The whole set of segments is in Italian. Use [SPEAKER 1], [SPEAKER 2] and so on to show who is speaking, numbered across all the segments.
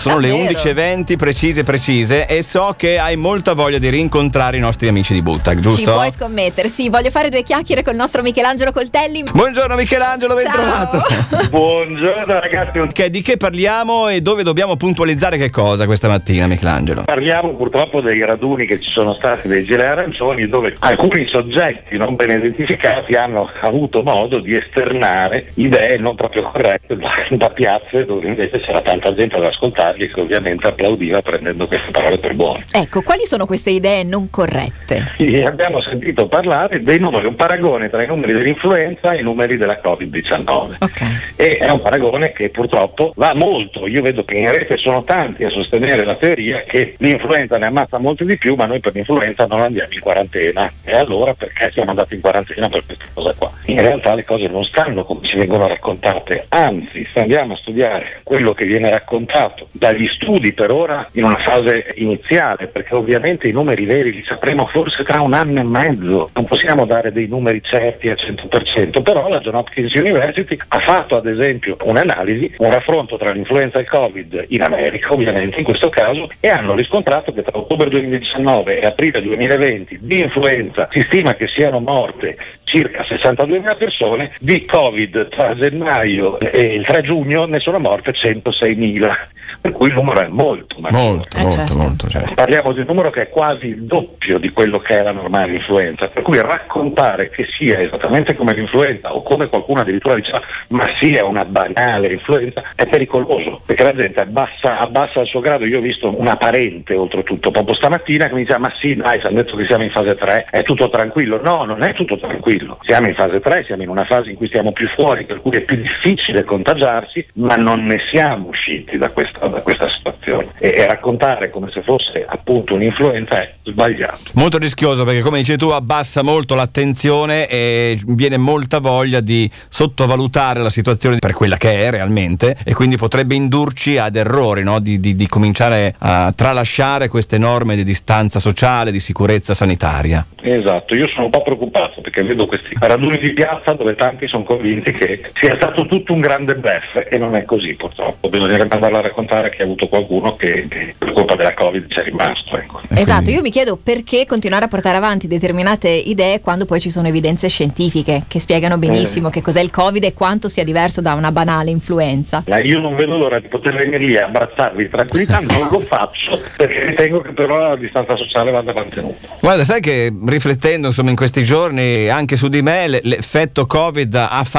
[SPEAKER 1] Sono le
[SPEAKER 2] Davvero?
[SPEAKER 1] 11:20 precise e so che hai molta voglia di rincontrare i nostri amici di Buttag, giusto?
[SPEAKER 2] Ci puoi scommettere, sì, voglio fare 2 chiacchiere con il nostro Michelangelo Coltelli.
[SPEAKER 1] Buongiorno Michelangelo, ben trovato.
[SPEAKER 3] Buongiorno ragazzi.
[SPEAKER 1] Di che parliamo e dove dobbiamo puntualizzare che cosa questa mattina, Michelangelo?
[SPEAKER 3] Parliamo purtroppo dei raduni che ci sono stati dei gilet arancioni, dove alcuni soggetti non ben identificati hanno avuto modo di esternare idee non proprio corrette da piazze dove invece c'era tanta gente ad ascoltarli e che ovviamente applaudiva prendendo queste parole per buone.
[SPEAKER 2] Ecco, quali sono queste idee non corrette?
[SPEAKER 3] Sì, abbiamo sentito parlare dei numeri, un paragone tra i numeri dell'influenza e i numeri della Covid-19.
[SPEAKER 2] Ok.
[SPEAKER 3] E è un paragone che purtroppo va molto. Io vedo che in rete sono tanti a sostenere la teoria che l'influenza ne ammazza molto di più, ma noi per l'influenza non andiamo in quarantena. E allora perché siamo andati in quarantena per questa cosa qua? In realtà le cose non stanno come ci vengono raccontate, anzi se andiamo a studiare quello che viene raccontato dagli studi per ora in una fase iniziale, perché ovviamente i numeri veri li sapremo forse tra 1 anno e mezzo, non possiamo dare dei numeri certi al 100%, però la Johns Hopkins University ha fatto ad esempio un'analisi, un raffronto tra l'influenza e il Covid in America, ovviamente in questo caso, e hanno riscontrato che tra ottobre 2019 e aprile 2020 di influenza si stima che siano morte circa 62.000 persone, di Covid tra gennaio e il 3 giugno ne sono morte 106.000, per cui il numero è molto maggiore.
[SPEAKER 1] Molto.
[SPEAKER 3] Parliamo di un numero che è quasi il doppio di quello che è la normale influenza, per cui raccontare che sia esattamente come l'influenza o come qualcuno addirittura diceva ma sia una banale influenza è pericoloso, perché la gente abbassa il suo grado. Io ho visto una parente oltretutto proprio stamattina che mi diceva ma sì dai, ci hanno detto che siamo in fase 3, è tutto tranquillo. No, non è tutto tranquillo, siamo in fase 3, siamo in una fase in cui stiamo più fuori, per cui è più difficile contagiarsi, ma non ne siamo usciti da questa situazione, e raccontare come se fosse appunto un'influenza è sbagliato.
[SPEAKER 1] Molto rischioso, perché come dici tu abbassa molto l'attenzione e viene molta voglia di sottovalutare la situazione per quella che è realmente, e quindi potrebbe indurci ad errori, no? di cominciare a tralasciare queste norme di distanza sociale, di sicurezza sanitaria.
[SPEAKER 3] Esatto, io sono un po' preoccupato perché vedo questi raduni di piazza dove tanti sono convinti che sia stato tutto un grande bluff, e non è così purtroppo. Bisognerebbe andare a raccontare che ha avuto qualcuno che per colpa della Covid c'è rimasto, ecco.
[SPEAKER 2] Esatto, io mi chiedo perché continuare a portare avanti determinate idee quando poi ci sono evidenze scientifiche che spiegano benissimo che cos'è il Covid e quanto sia diverso da una banale influenza.
[SPEAKER 3] Io non vedo l'ora di poter venire lì a abbracciarvi in tranquillità, non lo faccio perché ritengo che però la distanza sociale vada mantenuta.
[SPEAKER 1] Guarda, sai che riflettendo insomma in questi giorni anche su di me l'effetto Covid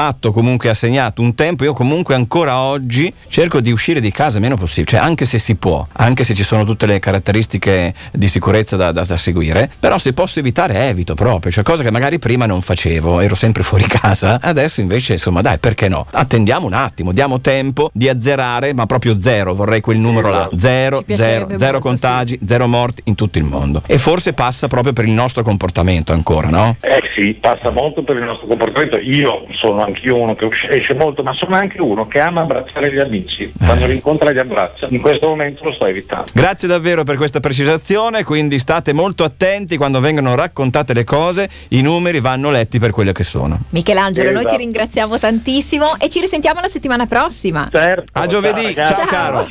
[SPEAKER 1] ha segnato un tempo. Io comunque ancora oggi cerco di uscire di casa il meno possibile, cioè anche se si può, anche se ci sono tutte le caratteristiche di sicurezza da seguire, però se posso evitare evito proprio, cioè cosa che magari prima non facevo, ero sempre fuori casa, adesso invece insomma dai, perché no, attendiamo un attimo, diamo tempo di azzerare, ma proprio zero, vorrei quel numero là, zero contagi, sì. 0 morti in tutto il mondo, e forse passa proprio per il nostro comportamento ancora, no?
[SPEAKER 3] Sì, passa molto per il nostro comportamento. Io sono anch'io uno che esce molto, ma sono anche uno che ama abbracciare gli amici, quando li incontra li abbraccia. In questo momento lo sto evitando.
[SPEAKER 1] Grazie davvero per questa precisazione, quindi state molto attenti quando vengono raccontate le cose, i numeri vanno letti per quello che sono.
[SPEAKER 2] Michelangelo, noi ti ringraziamo tantissimo e ci risentiamo la settimana prossima.
[SPEAKER 3] Certo.
[SPEAKER 1] A giovedì, ciao caro.